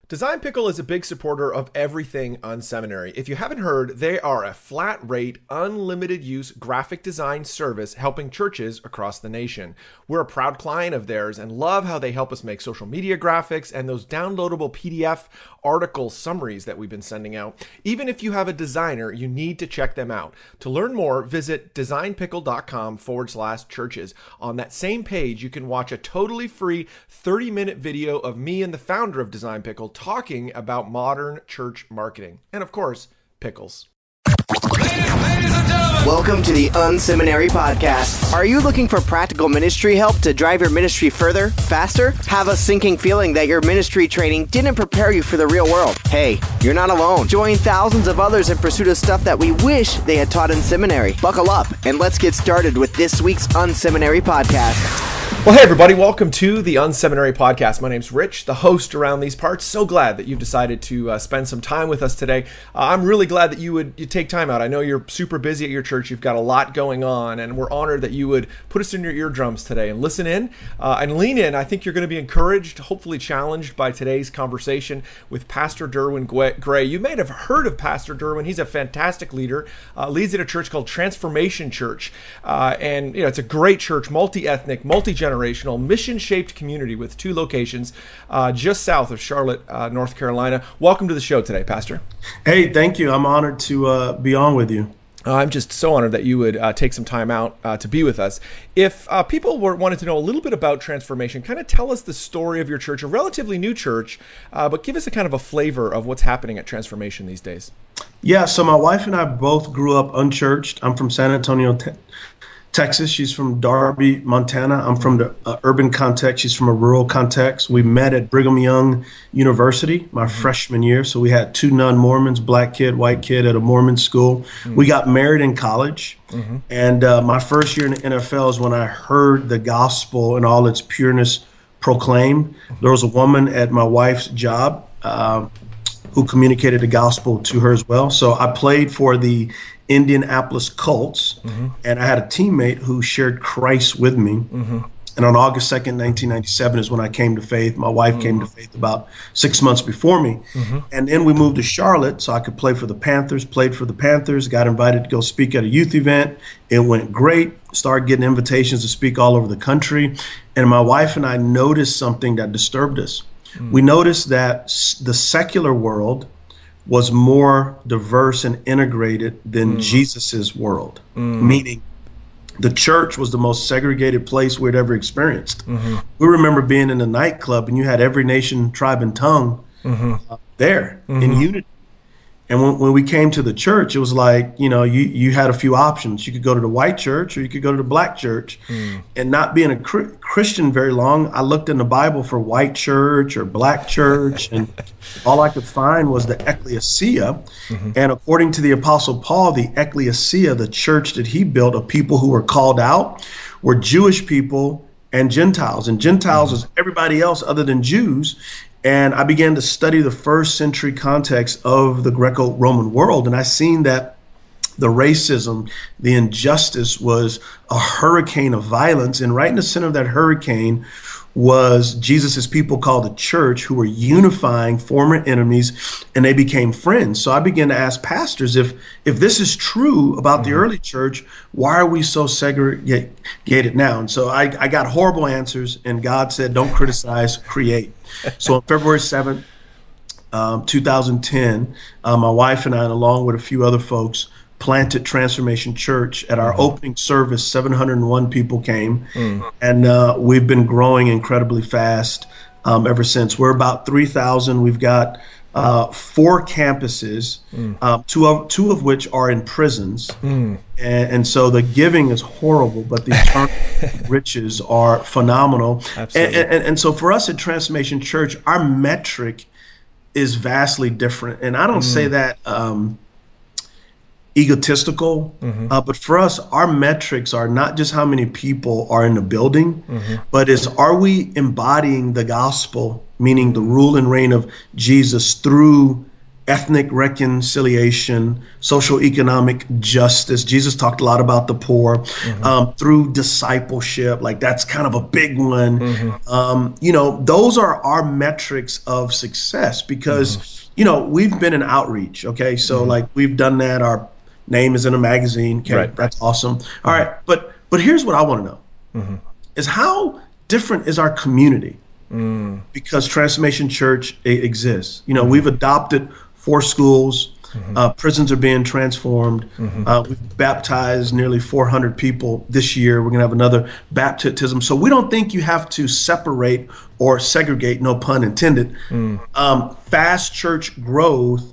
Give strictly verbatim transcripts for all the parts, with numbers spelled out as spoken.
Design Pickle is a big supporter of everything Unseminary. If you haven't heard, they are a flat rate, unlimited use graphic design service helping churches across the nation. We're a proud client of theirs and love how they help us make social media graphics and those downloadable P D F article summaries that we've been sending out. Even if you have a designer, you need to check them out. To learn more, visit designpickle.com forward slash churches. On that same page, you can watch a totally free thirty minute video of me and the founder of Design Pickle talking about modern church marketing. And of course, pickles. Ladies, ladies and gentlemen. Welcome to the Unseminary Podcast. Are you looking for practical ministry help to drive your ministry further, faster? Have a sinking feeling that your ministry training didn't prepare you for the real world? Hey, you're not alone. Join thousands of others in pursuit of stuff that we wish they had taught in seminary. Buckle up and let's get started with this week's Unseminary Podcast. Well, hey everybody, welcome to the Unseminary Podcast. My name's Rich, the host around these parts. So glad that you've decided to uh, spend some time with us today. Uh, I'm really glad that you would you take time out. I know you're super busy at your church. You've got a lot going on, and we're honored that you would put us in your eardrums today and listen in uh, and lean in. I think you're going to be encouraged, hopefully challenged by today's conversation with Pastor Derwin Gray. You may have heard of Pastor Derwin. He's a fantastic leader, uh, leads at a church called Transformation Church, uh, and you know it's a great church, multi-ethnic, multi-generational, mission-shaped community with two locations uh, just south of Charlotte, uh, North Carolina. Welcome to the show today, Pastor. Hey, thank you. I'm honored to uh, be on with you. Uh, I'm just so honored that you would uh, take some time out uh, to be with us. If uh, people were wanted to know a little bit about Transformation, kind of tell us the story of your church, a relatively new church, uh, but give us a kind of a flavor of what's happening at Transformation these days. Yeah, so my wife and I both grew up unchurched. I'm from San Antonio, te- Texas. She's from Darby, Montana. I'm from the uh, urban context. She's from a rural context. We met at Brigham Young University my mm-hmm. freshman year. So we had two non-Mormons, black kid, white kid at a Mormon school. Mm-hmm. We got married in college. Mm-hmm. And uh, my first year in the N F L is when I heard the gospel in all its pureness proclaimed. Mm-hmm. There was a woman at my wife's job uh, who communicated the gospel to her as well. So I played for the Indianapolis Colts, mm-hmm. and I had a teammate who shared Christ with me. Mm-hmm. And on August second, nineteen ninety-seven is when I came to faith. My wife mm-hmm. came to faith about six months before me. Mm-hmm. And then we moved to Charlotte so I could play for the Panthers, played for the Panthers, got invited to go speak at a youth event. It went great, started getting invitations to speak all over the country. And my wife and I noticed something that disturbed us. Mm-hmm. We noticed that the secular world was more diverse and integrated than mm. Jesus's world, mm. meaning the church was the most segregated place we'd ever experienced. Mm-hmm. We remember being in a nightclub and you had every nation, tribe, and tongue mm-hmm. uh, there mm-hmm. in unity. And when, when we came to the church, it was like, you know, you, you had a few options. You could go to the white church or you could go to the black church. Mm. And not being a cr- Christian very long, I looked in the Bible for white church or black church, and all I could find was the ecclesia. Mm-hmm. And according to the Apostle Paul, the ecclesia, the church that he built of people who were called out, were Jewish people and Gentiles. And Gentiles mm-hmm. is everybody else other than Jews. And I began to study the first century context of the Greco-Roman world. And I seen that the racism, the injustice was a hurricane of violence. And right in the center of that hurricane was Jesus's people called the church, who were unifying former enemies, and they became friends. So I began to ask pastors, if if this is true about mm-hmm. the early church, why are we so segregated now? And so I, I got horrible answers, and God said, don't criticize, create. So on February seventh, um, two thousand ten, uh, my wife and I, along with a few other folks, planted Transformation Church. At our mm-hmm. opening service, seven hundred one people came, mm. and uh, we've been growing incredibly fast um, ever since. We're about three thousand. We've got uh, four campuses, mm. uh, two of two of which are in prisons, mm. and, and so the giving is horrible, but the eternal riches are phenomenal. Absolutely. And, and, and so for us at Transformation Church, our metric is vastly different, and I don't mm. say that Um, egotistical, mm-hmm. uh, but for us, our metrics are not just how many people are in the building, mm-hmm. but is are we embodying the gospel, meaning the rule and reign of Jesus through ethnic reconciliation, social economic justice. Jesus talked a lot about the poor. Mm-hmm. um, through discipleship, like that's kind of a big one. Mm-hmm. Um, you know, those are our metrics of success because, mm-hmm. you know, we've been in outreach. Okay. So mm-hmm. like we've done that. Our name is in a magazine. Okay. Right. That's awesome. All mm-hmm. right. But, but here's what I want to know mm-hmm. is how different is our community? Mm. Because Transformation Church exists. You know, mm-hmm. we've adopted four schools. Mm-hmm. Uh, prisons are being transformed. Mm-hmm. Uh, we've baptized nearly four hundred people this year. We're going to have another baptism. So we don't think you have to separate or segregate, no pun intended, mm. um, fast church growth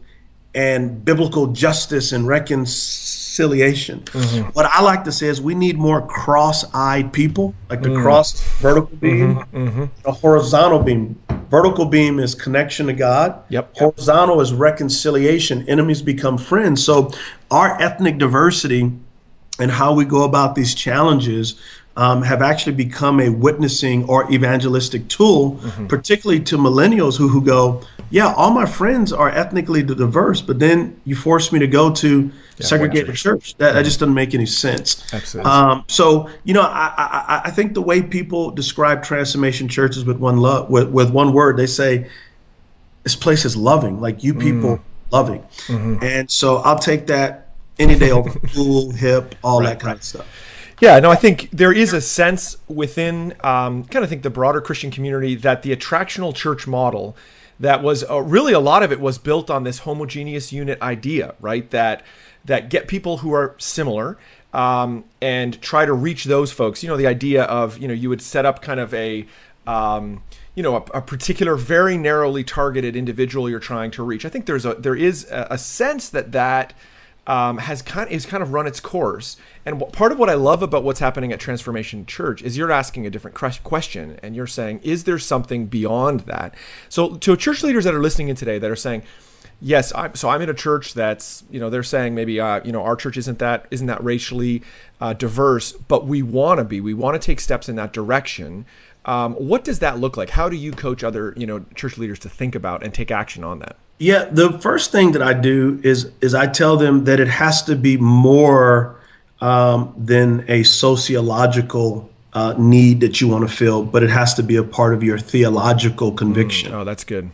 and biblical justice and reconciliation. Mm-hmm. What I like to say is we need more cross-eyed people, like the mm. cross vertical beam, mm-hmm. Mm-hmm. a horizontal beam. Vertical beam is connection to God. Yep. Horizontal is reconciliation. Enemies become friends. So our ethnic diversity and how we go about these challenges um, have actually become a witnessing or evangelistic tool, mm-hmm. particularly to millennials who, who go, yeah, all my friends are ethnically diverse, but then you force me to go to yeah, segregated church. That, that just doesn't make any sense. Absolutely. Um, so, you know, I, I, I think the way people describe Transformation churches with one love, with, with one word, they say, this place is loving, like you people mm. loving. Mm-hmm. And so I'll take that any day over cool, hip, all right, that kind right. of stuff. Yeah, no, I think there is a sense within um, kind of think the broader Christian community that the attractional church model that was uh, really a lot of it was built on this homogeneous unit idea, right? That that get people who are similar um, and try to reach those folks. You know, the idea of, you know, you would set up kind of a, um, you know, a, a particular very narrowly targeted individual you're trying to reach. I think there's a there is a, a sense that that Um, has kind of, is kind of run its course. And w- part of what I love about what's happening at Transformation Church is you're asking a different question and you're saying, is there something beyond that? So to church leaders that are listening in today that are saying, yes, I'm, so I'm in a church that's, you know, they're saying maybe, uh, you know, our church isn't that, isn't that racially uh, diverse, but we want to be, we want to take steps in that direction. Um, what does that look like? How do you coach other, you know, church leaders to think about and take action on that? Yeah, the first thing that I do is is I tell them that it has to be more um, than a sociological uh, need that you want to fill, but it has to be a part of your theological conviction. Mm, oh, that's good.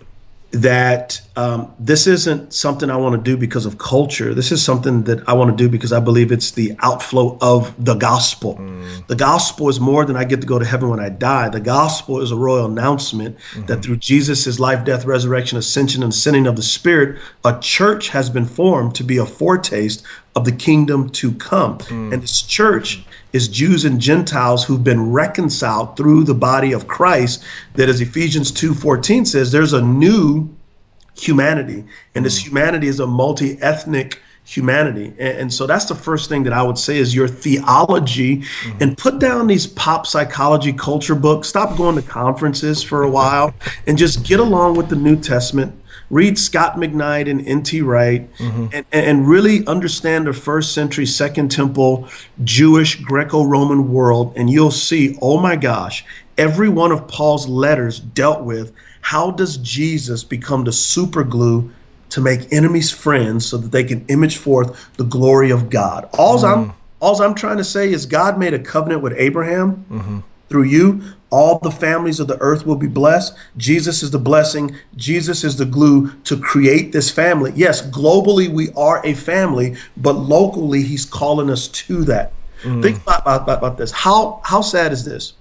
That um, this isn't something I want to do because of culture. This is something that I want to do because I believe it's the outflow of the gospel. Mm. The gospel is more than I get to go to heaven when I die. The gospel is a royal announcement mm-hmm. that through Jesus' life, death, resurrection, ascension, and sending of the Spirit, a church has been formed to be a foretaste of the kingdom to come. Mm. And this church is Jews and Gentiles who've been reconciled through the body of Christ, that as Ephesians two fourteen says, there's a new humanity. And this humanity is a multi-ethnic humanity. And, and so that's the first thing that I would say is your theology mm-hmm. and put down these pop psychology culture books. Stop going to conferences for a while and just get along with the New Testament. Read Scott McKnight and N T Wright mm-hmm. and, and really understand the first century Second Temple Jewish Greco-Roman world. And you'll see, oh my gosh, every one of Paul's letters dealt with how does Jesus become the super glue to make enemies friends so that they can image forth the glory of God. All mm. I'm all I'm trying to say is God made a covenant with Abraham mm-hmm. through you. All the families of the earth will be blessed. Jesus is the blessing. Jesus is the glue to create this family. Yes, globally we are a family, but locally he's calling us to that. Mm. Think about, about, about this. How, how sad is this?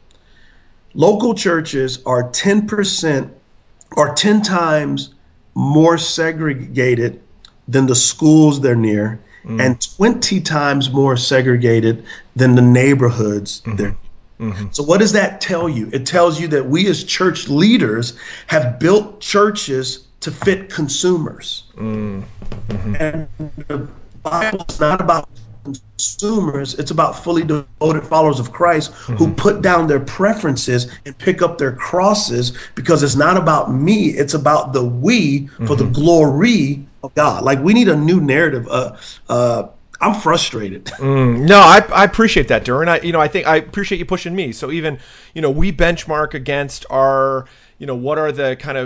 Local churches are ten percent or ten times more segregated than the schools they're near mm. and twenty times more segregated than the neighborhoods mm-hmm. they're near. Mm-hmm. So what does that tell you? It tells you that we as church leaders have built churches to fit consumers. Mm-hmm. And the Bible is not about consumers. It's about fully devoted followers of Christ mm-hmm. who put down their preferences and pick up their crosses, because it's not about me. It's about the we mm-hmm. for the glory of God. Like, we need a new narrative. Uh, uh, I'm frustrated. Mm, no, I, I appreciate that, Duran. I, you know, I think I appreciate you pushing me. So even, you know, we benchmark against our, you know, what are the kind of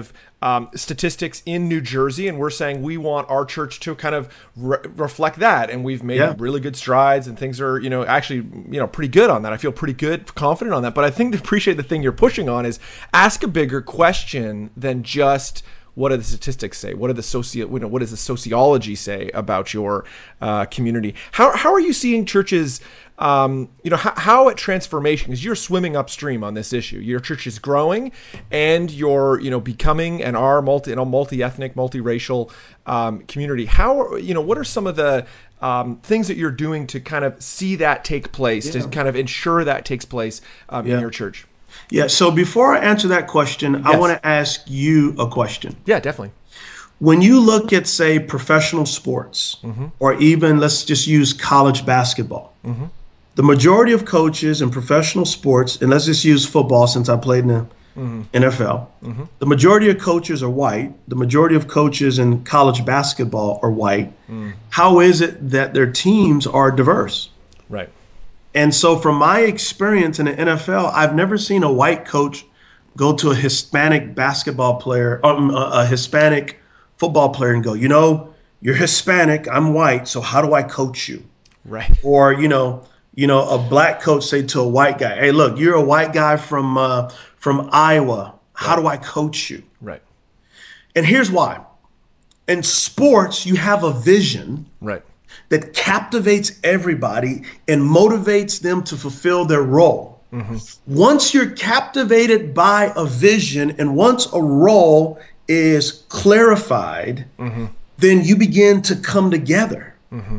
um, statistics in New Jersey, and we're saying we want our church to kind of re- reflect that. And we've made Yeah. really good strides, and things are, you know, actually, you know, pretty good on that. I feel pretty good, confident on that. But I think to appreciate the thing you're pushing on is ask a bigger question than just what do the statistics say? What do the socio, you know, what does the sociology say about your uh, community? How how are you seeing churches? Um, you know, how, how at Transformation, because you're swimming upstream on this issue. Your church is growing, and you're, you know, becoming and are multi, you know, multi-ethnic, multiracial um, community. How, you know, what are some of the um, things that you're doing to kind of see that take place, Yeah. to kind of ensure that takes place um, Yeah. in your church? Yeah. So before I answer that question, I Yes. want to ask you a question. Yeah, definitely. When you look at, say, professional sports, Mm-hmm. or even let's just use college basketball, Mm-hmm. the majority of coaches in professional sports, and let's just use football since I played in the Mm-hmm. N F L, the majority of coaches are white. The majority of coaches in college basketball are white. Mm. How is it that their teams are diverse? Right. And so, from my experience in the N F L, I've never seen a white coach go to a Hispanic basketball player, um, a, a Hispanic football player, and go, you know, you're Hispanic, I'm white, so how do I coach you? Right. Or, you know, you know, a black coach say to a white guy, hey, look, you're a white guy from uh, from Iowa. How do I coach you? Right. And here's why. In sports, you have a vision Right. that captivates everybody and motivates them to fulfill their role. Once you're captivated by a vision and once a role is clarified, then you begin to come together.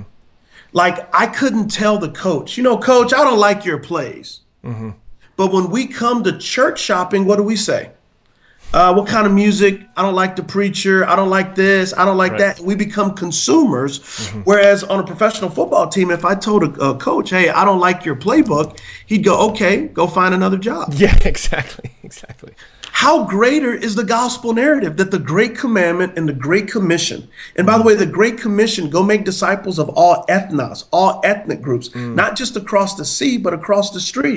Like, I couldn't tell the coach, you know, coach, I don't like your plays. But when we come to church shopping, what do we say? Uh, what kind of music? I don't like the preacher. I don't like this. I don't like Right. that. We become consumers. Whereas on a professional football team, if I told a, a coach, hey, I don't like your playbook, he'd go, okay, go find another job. Yeah, exactly. Exactly. How greater is the gospel narrative that the Great Commandment and the Great Commission, and by the way, the Great Commission, go make disciples of all ethnos, all ethnic groups, not just across the sea, but across the street.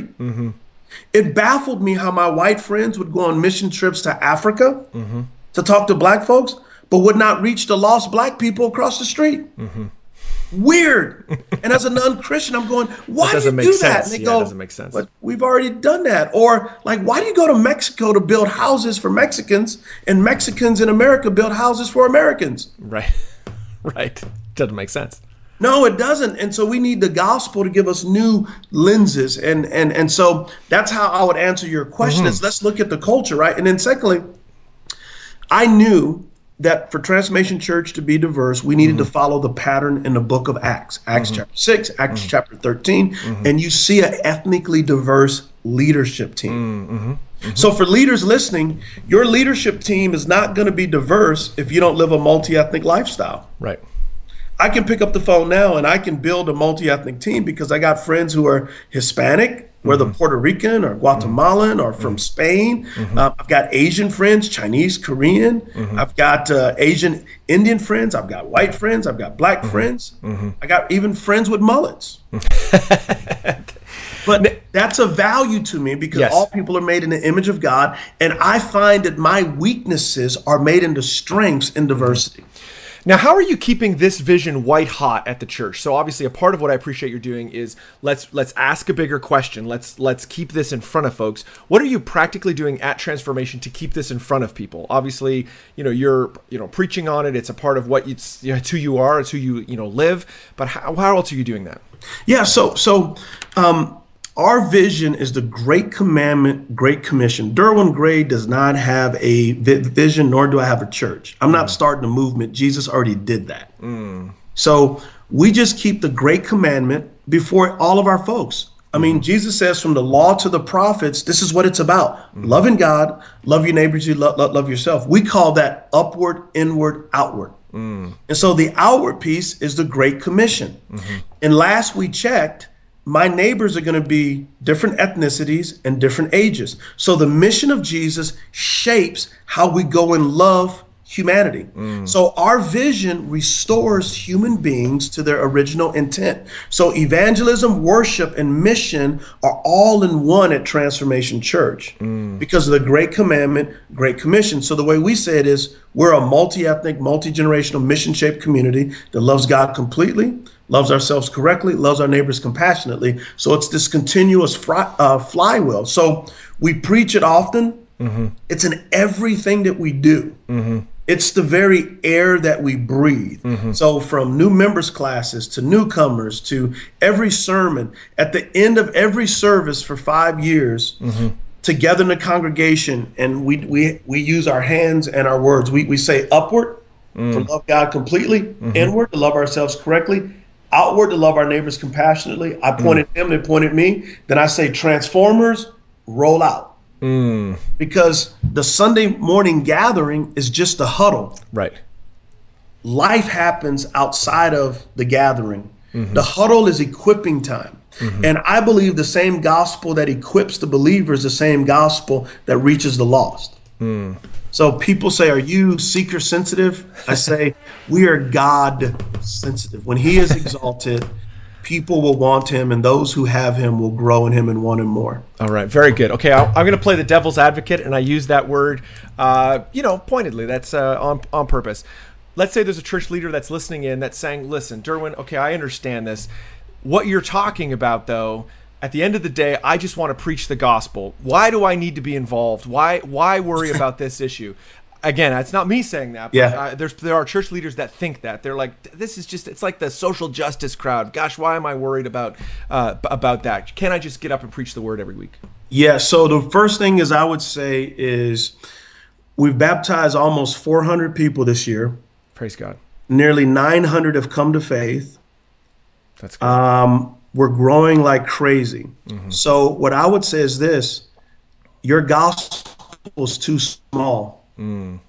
It baffled me how my white friends would go on mission trips to Africa to talk to black folks, but would not reach the lost black people across the street. Weird. And as a non-Christian, I'm going, why do you doesn't make do that? sense. And they Yeah, it go, doesn't make sense. But we've already done that. Or like, why do you go to Mexico to build houses for Mexicans and Mexicans in America build houses for Americans? Right. Right. Doesn't make sense. No, it doesn't. And so we need the gospel to give us new lenses. And and and so that's how I would answer your question is let's look at the culture, right? And then secondly, I knew that for Transformation Church to be diverse, we needed to follow the pattern in the book of Acts, Acts chapter six, Acts chapter thirteen, and you see an ethnically diverse leadership team. So for leaders listening, your leadership team is not going to be diverse if you don't live a multi-ethnic lifestyle. Right. I can pick up the phone now and I can build a multi-ethnic team because I got friends who are Hispanic, whether Puerto Rican or Guatemalan or from Spain. Uh, I've got Asian friends, Chinese, Korean. I've got uh, Asian Indian friends. I've got white friends. I've got black friends. I got even friends with mullets. But that's a value to me because Yes. all people are made in the image of God. And I find that my weaknesses are made into strengths in diversity. Now, how are you keeping this vision white hot at the church? So obviously a part of what I appreciate you're doing is let's let's ask a bigger question. Let's let's keep this in front of folks. What are you practically doing at Transformation to keep this in front of people? Obviously, you know, you're, you know, preaching on it. It's a part of what you, you know, it's who you are, it's who you, you know, live. But how, how else are you doing that? Yeah, so so um, our vision is the Great Commandment, Great Commission. Derwin Gray does not have a vi- vision, nor do I have a church. I'm not starting a movement. Jesus already did that. So we just keep the Great Commandment before all of our folks. I mean, Jesus says from the law to the prophets, this is what it's about. Loving God, love your neighbors, you love, love, love yourself. We call that upward, inward, outward. And so the outward piece is the Great Commission. And last we checked, my neighbors are going to be different ethnicities and different ages. So the mission of Jesus shapes how we go and love humanity. Mm. So our vision restores human beings to their original intent. So evangelism, worship, and mission are all in one at Transformation Church mm. because of the Great Commandment, Great Commission. So the way we say it is we're a multi-ethnic, multi-generational, mission-shaped community that loves God completely, loves ourselves correctly, loves our neighbors compassionately. So it's this continuous fly, uh, flywheel. So we preach it often. Mm-hmm. It's in everything that we do. Mm-hmm. It's the very air that we breathe. Mm-hmm. So from new members classes to newcomers to every sermon, at the end of every service for five years, mm-hmm. together in the congregation, and we we we use our hands and our words. We we say upward mm. to love God completely, mm-hmm. inward to love ourselves correctly, outward to love our neighbors compassionately. I pointed mm. them, they pointed me. Then I say transformers, roll out. Mm. Because the Sunday morning gathering is just a huddle. Right. Life happens outside of the gathering. Mm-hmm. The huddle is equipping time. Mm-hmm. And I believe the same gospel that equips the believer is the same gospel that reaches the lost. Mm. So people say, are you seeker sensitive? I say, we are God sensitive. When he is exalted, people will want him, and those who have him will grow in him and want him more. All right, very good. Okay, I'll, I'm going to play the devil's advocate, and I use that word, uh, you know, pointedly. That's uh, on on purpose. Let's say there's a church leader that's listening in that's saying, listen, Derwin, okay, I understand this. What you're talking about, though, at the end of the day, I just want to preach the gospel. Why do I need to be involved? Why why worry about this issue? Again, it's not me saying that, but yeah. uh, there's there are church leaders that think that. They're like, this is just, it's like the social justice crowd. Gosh, why am I worried about uh, about that? Can't I just get up and preach the word every week? Yeah, so the first thing is I would say is we've baptized almost four hundred people this year. Praise God. Nearly nine hundred have come to faith. That's good. Um, we're growing like crazy. Mm-hmm. So what I would say is this, your gospel is too small. Mm.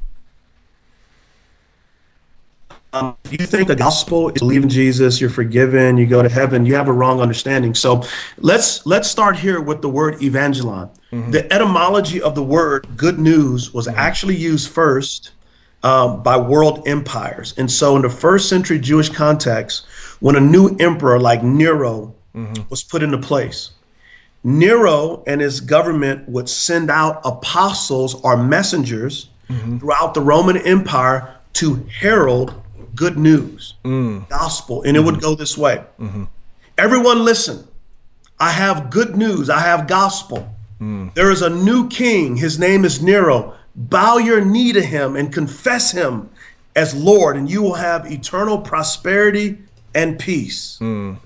Um, if you think the gospel is believe in Jesus, you're forgiven, you go to heaven, you have a wrong understanding. So let's let's start here with the word evangelon. Mm-hmm. The etymology of the word good news was mm-hmm. actually used first um, by world empires. And so in the first century Jewish context, when a new emperor like Nero mm-hmm. was put into place, Nero and his government would send out apostles or messengers mm-hmm. throughout the Roman Empire to herald good news, mm. gospel. And it mm-hmm. would go this way. Mm-hmm. Everyone listen, I have good news. I have gospel. Mm. There is a new king. His name is Nero. Bow your knee to him and confess him as Lord, and you will have eternal prosperity and peace. Mm.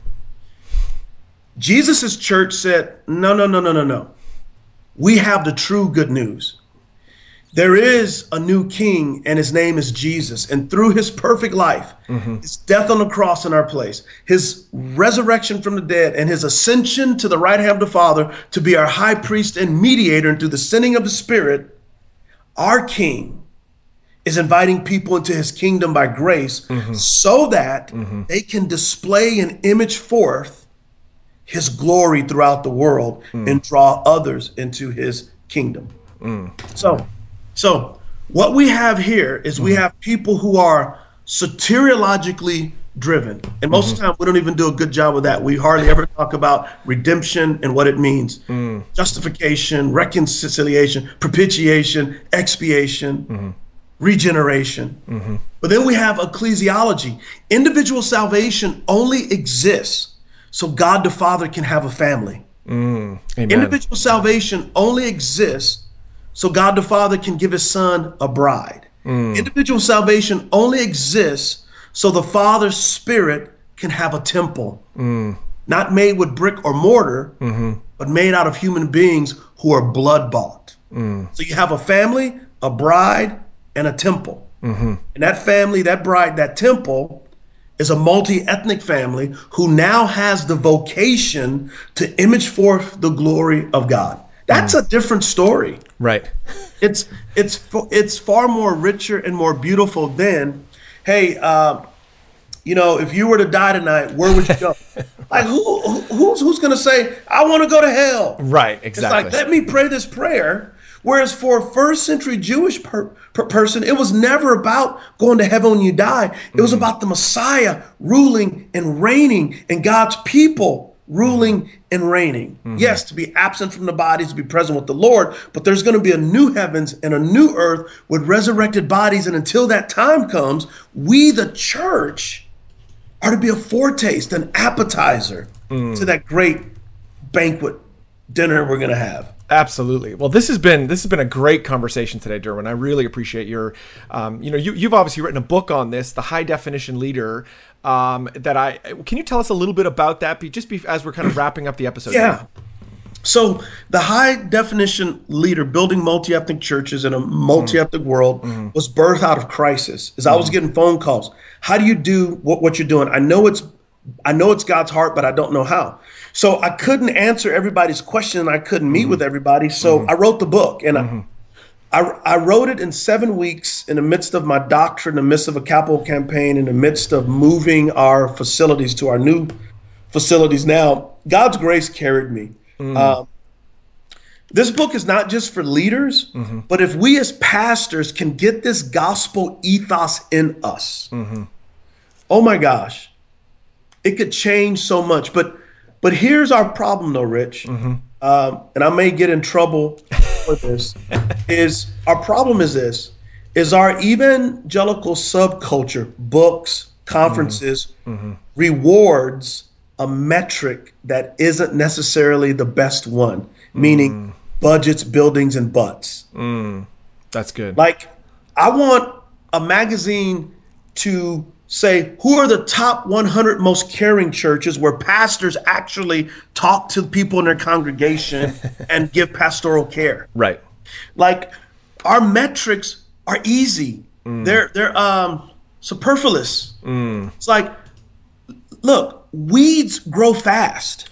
Jesus' church said, no, no, no, no, no, no. We have the true good news. There is a new king, and his name is Jesus. And through his perfect life, mm-hmm. his death on the cross in our place, his resurrection from the dead, and his ascension to the right hand of the Father to be our high priest and mediator, and through the sending of the Spirit, our king is inviting people into his kingdom by grace mm-hmm. so that mm-hmm. they can display and image forth his glory throughout the world mm. and draw others into his kingdom. Mm. So, so what we have here is mm. we have people who are soteriologically driven. And most mm-hmm. of the time, we don't even do a good job with that. We hardly ever talk about redemption and what it means. Mm. Justification, reconciliation, propitiation, expiation, mm-hmm. regeneration. Mm-hmm. But then we have ecclesiology. Individual salvation only exists so God the Father can have a family. Mm, Individual salvation only exists so God the Father can give his son a bride. Mm. Individual salvation only exists so the Father's Spirit can have a temple. Mm. Not made with brick or mortar, mm-hmm. but made out of human beings who are blood bought. Mm. So you have a family, a bride, and a temple. Mm-hmm. And that family, that bride, that temple is a multi-ethnic family who now has the vocation to image forth the glory of God. That's mm. a different story. Right. It's it's it's far more richer and more beautiful than, hey, uh, you know, if you were to die tonight, where would you go? Like who, who who's who's going to say, I want to go to hell? Right. Exactly. It's like, let me pray this prayer Whereas for a first century Jewish per, per person, it was never about going to heaven when you die. It was about the Messiah ruling and reigning and God's people ruling and reigning. Mm-hmm. Yes, to be absent from the bodies, to be present with the Lord, but there's going to be a new heavens and a new earth with resurrected bodies. And until that time comes, we, the church, are to be a foretaste, an appetizer mm. to that great banquet dinner we're going to have. Absolutely. Well, this has been this has been a great conversation today, Derwin. I really appreciate your, um, you know, you, you've obviously written a book on this, The High Definition Leader. Um, that I can you tell us a little bit about that? Be just be, as we're kind of wrapping up the episode. Yeah. Here. So the High Definition Leader, building multi-ethnic churches in a multi-ethnic mm. world, mm-hmm. was birthed out of crisis. As mm-hmm. I was getting phone calls, how do you do what, what you're doing? I know it's I know it's God's heart, but I don't know how. So I couldn't answer everybody's question, and I couldn't meet mm-hmm. with everybody. So mm-hmm. I wrote the book, and mm-hmm. I, I I wrote it in seven weeks in the midst of my doctorate, in the midst of a capital campaign, in the midst of moving our facilities to our new facilities. Now, God's grace carried me. Mm-hmm. Um, this book is not just for leaders, mm-hmm. but if we as pastors can get this gospel ethos in us, mm-hmm. oh my gosh, it could change so much. But But here's our problem, though, Rich, mm-hmm. um, and I may get in trouble for this, is our problem is this, is our evangelical subculture, books, conferences, mm-hmm. rewards a metric that isn't necessarily the best one, meaning mm. budgets, buildings, and butts. Mm. That's good. Like, I want a magazine to say, who are the top one hundred most caring churches where pastors actually talk to people in their congregation and give pastoral care? Right. Like, our metrics are easy. Mm. They're they're um, superfluous. Mm. It's like, look, weeds grow fast.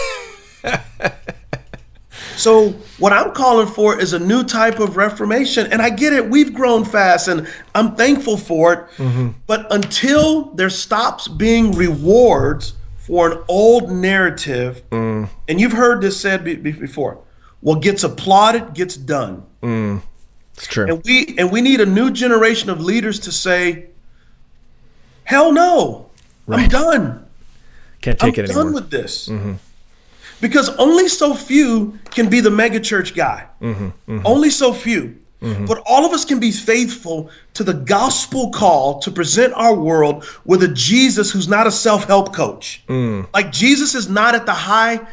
So what I'm calling for is a new type of reformation. And I get it. We've grown fast, and I'm thankful for it. Mm-hmm. But until there stops being rewards for an old narrative, mm. and you've heard this said be- be- before, what gets applauded gets done. Mm. It's true. And we, and we need a new generation of leaders to say, hell no, right. I'm done. Can't take I'm it anymore. I'm done with this. Mm-hmm. Because only so few can be the mega church guy. Mm-hmm, mm-hmm. Only so few. Mm-hmm. But all of us can be faithful to the gospel call to present our world with a Jesus who's not a self-help coach. Mm. Like, Jesus is not at the high,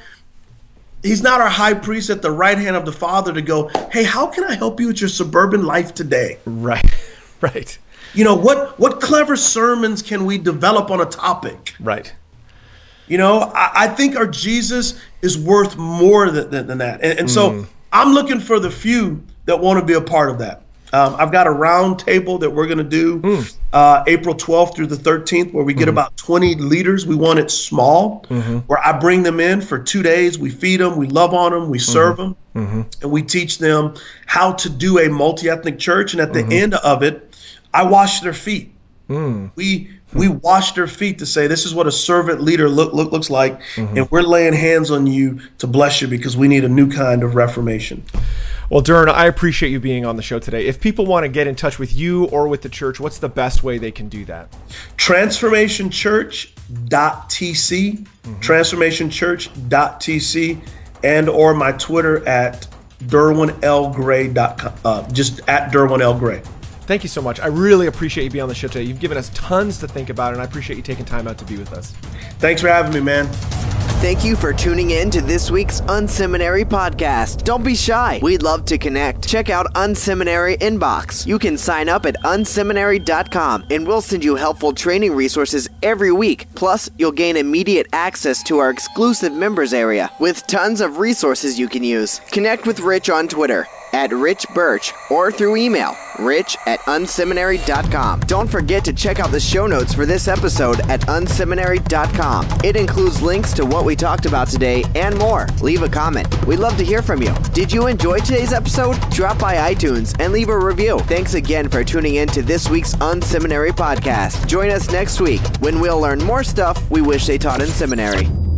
he's not our high priest at the right hand of the Father to go, hey, how can I help you with your suburban life today? Right, right. You know, what, what clever sermons can we develop on a topic? Right. You know, I, I think our Jesus is worth more than, than, than that. And, and mm. so I'm looking for the few that want to be a part of that. Um, I've got a round table that we're going to do mm. uh, April twelfth through the thirteenth, where we get mm-hmm. about twenty leaders. We want it small, mm-hmm. where I bring them in for two days. We feed them, we love on them, we serve mm-hmm. them, mm-hmm. and we teach them how to do a multi-ethnic church. And at the mm-hmm. end of it, I wash their feet. Mm. We we wash their feet to say, this is what a servant leader look, look looks like, mm-hmm. and we're laying hands on you to bless you because we need a new kind of reformation. Well, Derwin, I appreciate you being on the show today. If people want to get in touch with you or with the church, what's the best way they can do that? transformation church dot t c, mm-hmm. transformation church dot t c, and or my Twitter at derwin l gray dot com, uh, just at derwin l gray. Thank you so much. I really appreciate you being on the show today. You've given us tons to think about, and I appreciate you taking time out to be with us. Thanks for having me, man. Thank you for tuning in to this week's Unseminary podcast. Don't be shy. We'd love to connect. Check out Unseminary Inbox. You can sign up at unseminary dot com, and we'll send you helpful training resources every week. Plus, you'll gain immediate access to our exclusive members area with tons of resources you can use. Connect with Rich on Twitter at Rich Birch or through email, rich at unseminary dot com. Don't forget to check out the show notes for this episode at unseminary dot com. It includes links to what we talked about today and more. Leave a comment. We'd love to hear from you. Did you enjoy today's episode? Drop by iTunes and leave a review. Thanks again for tuning in to this week's Unseminary podcast. Join us next week when we'll learn more stuff we wish they taught in seminary.